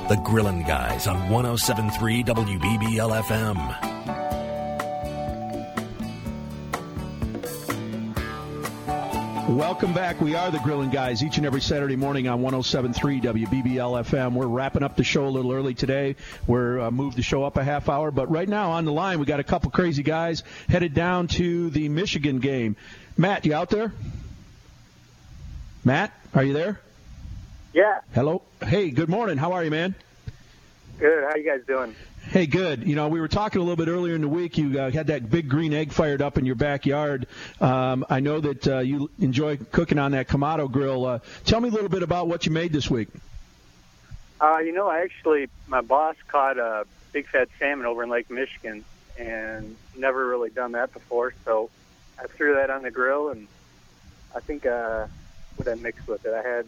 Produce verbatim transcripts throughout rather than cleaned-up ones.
The Grillin' Guys on one oh seven point three W B B L F M. Welcome back. We are the Grillin' Guys each and every Saturday morning on one oh seven point three W B B L F M. We're wrapping up the show a little early today. We're uh, moved the show up a half hour. But right now on the line, we got a couple crazy guys headed down to the Michigan game. Matt, you out there? Matt, are you there? Yeah. Hello. Hey, good morning. How are you, man? Good. How you guys doing? Hey, good. You know, we were talking a little bit earlier in the week. You uh, had that big green egg fired up in your backyard. Um, I know that uh, you enjoy cooking on that Kamado grill. Uh, tell me a little bit about what you made this week. Uh, you know, I actually, my boss caught a big fat salmon over in Lake Michigan, and never really done that before. So I threw that on the grill, and I think uh, what I mixed with it, I had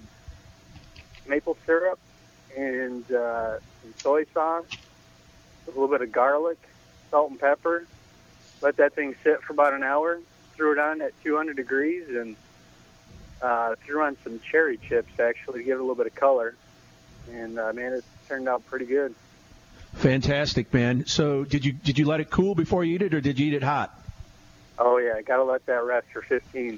maple syrup and uh, some soy sauce, a little bit of garlic, salt and pepper. Let that thing sit for about an hour. Threw it on at two hundred degrees and uh, threw on some cherry chips, actually, to give it a little bit of color. And, uh, man, it turned out pretty good. Fantastic, man. So did you did you let it cool before you eat it, or did you eat it hot? Oh, yeah. Got to let that rest for fifteen.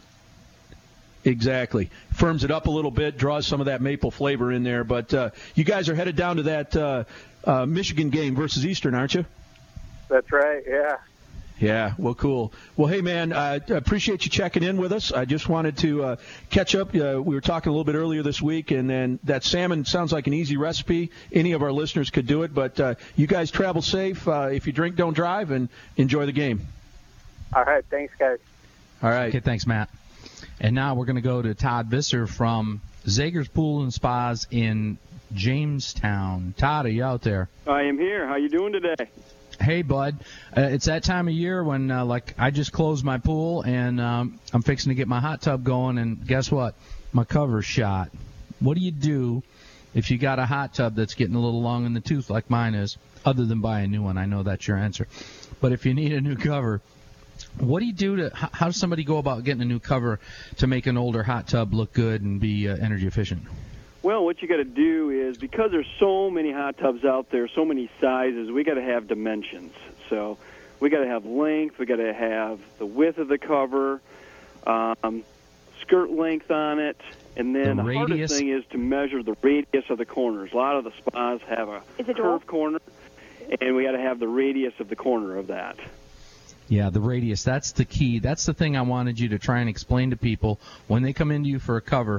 Exactly. Firms it up a little bit, draws some of that maple flavor in there. But uh, you guys are headed down to that uh, uh, Michigan game versus Eastern, aren't you? That's right, yeah. Yeah, well, cool. Well, hey, man, I uh, appreciate you checking in with us. I just wanted to uh, catch up. Uh, we were talking a little bit earlier this week, and then that salmon sounds like an easy recipe. Any of our listeners could do it, but uh, you guys travel safe. Uh, if you drink, don't drive, and enjoy the game. All right, thanks, guys. All right. Okay, thanks, Matt. And now we're going to go to Todd Visser from Zager's Pool and Spas in Jamestown. Todd, are you out there? I am here. How you doing today? Hey, bud. Uh, it's that time of year when, uh, like, I just closed my pool, and um, I'm fixing to get my hot tub going, and guess what? My cover's shot. What do you do if you got a hot tub that's getting a little long in the tooth like mine is, other than buy a new one? I know that's your answer. But if you need a new cover, what do you do to, how does somebody go about getting a new cover to make an older hot tub look good and be uh, energy efficient? Well, what you got to do is, because there's so many hot tubs out there, so many sizes, we got to have dimensions. So we got to have length, we got to have the width of the cover, um, skirt length on it, and then the, the hardest thing is to measure the radius of the corners. A lot of the spas have a curved corner, and we got to have the radius of the corner of that. Yeah, the radius, that's the key. That's the thing I wanted you to try and explain to people when they come into you for a cover.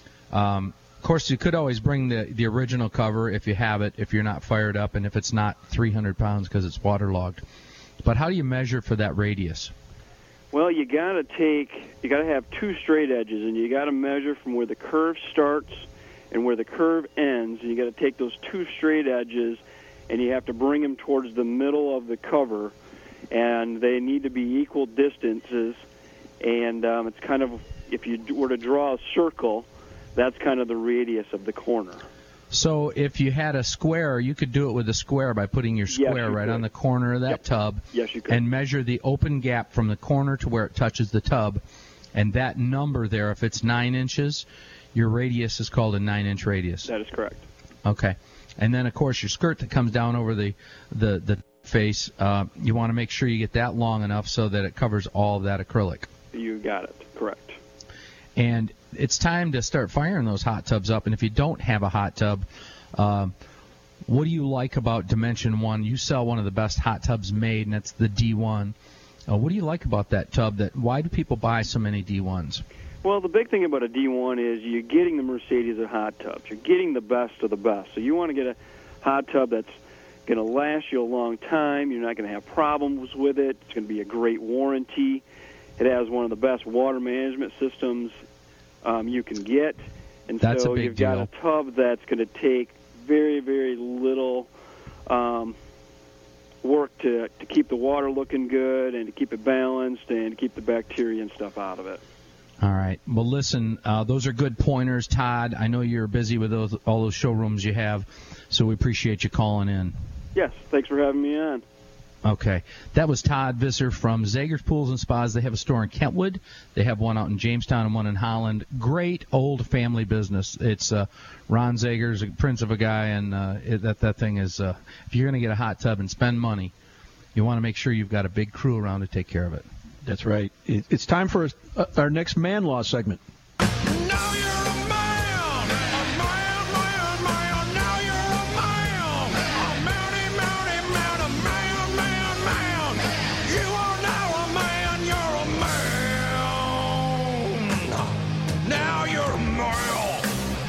Um, of course, you could always bring the, the original cover if you have it, if you're not fired up, and if it's not three hundred pounds because it's waterlogged. But how do you measure for that radius? Well, you got to take, you got to have two straight edges, and you got to measure from where the curve starts and where the curve ends. And you got to take those two straight edges, and you have to bring them towards the middle of the cover. And they need to be equal distances, and um, it's kind of, if you were to draw a circle, that's kind of the radius of the corner. So if you had a square, you could do it with a square by putting your square yes, right could. on the corner of that yep. tub. Yes, you could. And measure the open gap from the corner to where it touches the tub. And that number there, if it's nine inches, your radius is called a nine-inch radius. That is correct. Okay. And then, of course, your skirt that comes down over the, the, the face, uh, you want to make sure you get that long enough so that it covers all of that acrylic. You got it. Correct. And it's time to start firing those hot tubs up. And if you don't have a hot tub, uh, what do you like about Dimension one? You sell one of the best hot tubs made, and that's the D one. Uh, what do you like about that tub? That why do people buy so many D ones? Well, the big thing about a D one is you're getting the Mercedes of hot tubs. You're getting the best of the best. So you want to get a hot tub that's going to last you a long time. You're not going to have problems with it. It's going to be a great warranty. It has one of the best water management systems um, you can get. And that's so a big you've deal. got a tub that's going to take very, very little um, work to, to keep the water looking good and to keep it balanced and to keep the bacteria and stuff out of it. All right. Well, listen, uh, those are good pointers, Todd. I know you're busy with those, all those showrooms you have, so we appreciate you calling in. Yes, thanks for having me on. Okay. That was Todd Visser from Zager's Pools and Spas. They have a store in Kentwood. They have one out in Jamestown and one in Holland. Great old family business. It's uh, Ron Zager's a prince of a guy, and uh, it, that, that thing is, uh, if you're going to get a hot tub and spend money, you want to make sure you've got a big crew around to take care of it. That's right. It, it's time for uh, our next Man Law segment. Now you're a man, a man, man, man. Now you're a man, a mounty, mounty, man, a man, man, man. You are now a man, you're a man. Now you're a man.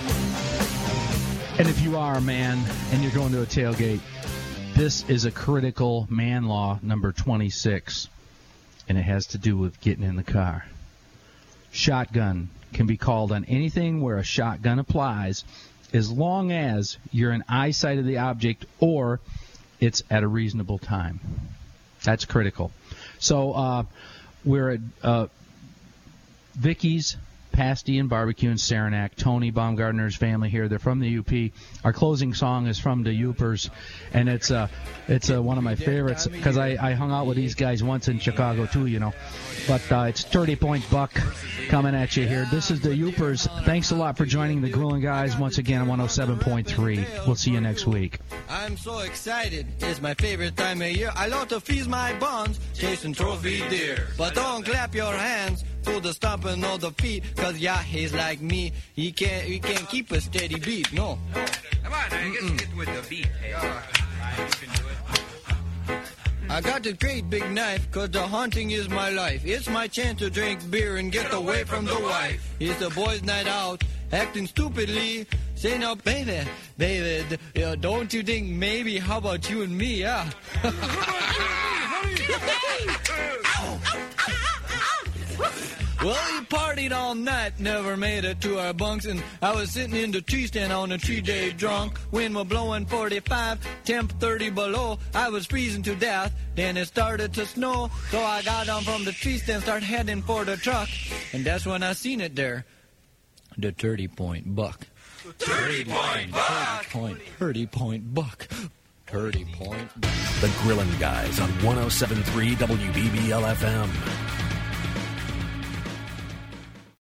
And if you are a man and you're going to a tailgate, this is a critical man law number twenty-six, and it has to do with getting in the car. Shotgun can be called on anything where a shotgun applies as long as you're in eyesight of the object or it's at a reasonable time. That's critical. So uh, we're at uh, Vicky's Pasty and Barbecue in Saranac. Tony Baumgartner's family here. They're from the U P. Our closing song is from the Youpers, and it's uh, it's uh, one of my favorites because I, I hung out with these guys once in Chicago too, you know. But uh, it's thirty Point Buck coming at you here. This is the Youpers. Thanks a lot for joining the Grilling Guys once again on one oh seven point three. We'll see you next week. I'm so excited. It's my favorite time of year. I love to feast my buns, chasing trophy deer. But don't clap your hands to the stomping of the feet, cause yeah, he's like me. He can't he can't keep a steady beat, no. Come on, I guess get with the beat. Hey, all right. You can do it. I got a great big knife, cause the hunting is my life. It's my chance to drink beer and get away from the wife. It's a boys' night out, acting stupidly. Say now, baby, baby, d- uh, don't you think maybe, how about you and me, yeah? Well, we partied all night, never made it to our bunks, and I was sitting in the tree stand on a tree day drunk. Wind was blowing forty-five, temp thirty below. I was freezing to death, then it started to snow. So I got down from the tree stand, started heading for the truck, and that's when I seen it there, the thirty point buck. thirty point buck. thirty point, thirty point buck. thirty point buck. The Grilling Guys on one oh seven point three W B B L F M.